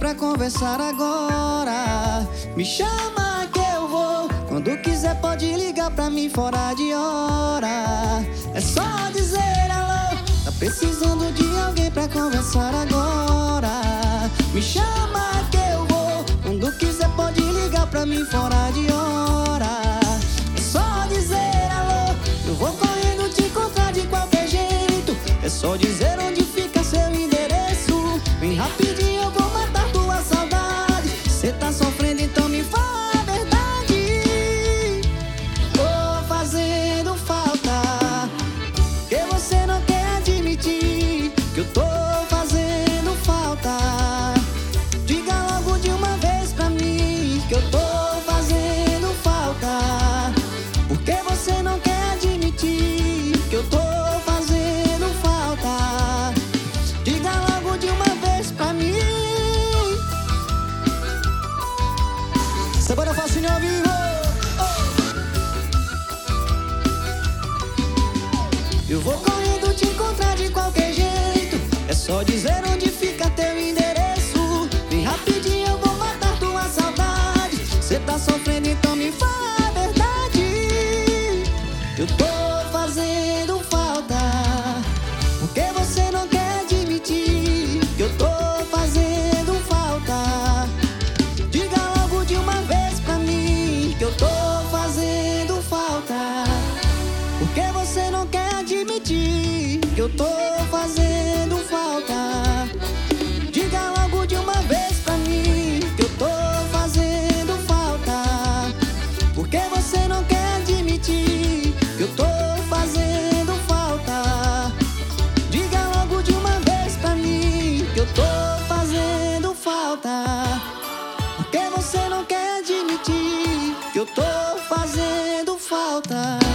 pra conversar agora. Me chama que eu vou. Quando quiser pode ligar pra mim fora de hora. É só dizer alô. Tá precisando de alguém pra conversar agora. Me chama que eu vou. Quando quiser pode ligar pra mim fora de hora. É só dizer alô. Eu vou correndo te encontrar de qualquer jeito. É só dizer onde fica seu endereço. Vem rapidinho, eu vou matar tua saudade. Cê tá sofrendo, então me fala a verdade. Tô fazendo falta, que você não quer admitir que eu tô fazendo falta. Diga logo de uma vez pra mim que eu tô fazendo falta. Porque você não quer admitir que eu tô fazendo falta. Diga logo de uma vez pra mim. Semana Facinho ao vivo. Eu vou correndo te encontrar de qualquer jeito. É só dizer onde fica teu endereço. Vem rapidinho, eu vou matar tua saudade. Cê tá sofrendo, então me fala a verdade. Eu tô fazendo falta, porque você não quer admitir que eu tô fazendo falta. Diga logo de uma vez pra mim que eu tô fazendo falta. Porque você não quer admitir que eu tô fazendo falta. Diga logo de uma vez pra mim que eu tô fazendo falta. Porque você não quer admitir que eu tô fazendo falta. Diga logo de uma vez pra mim que eu tô fazendo falta. Porque você não quer admitir que eu tô fazendo falta.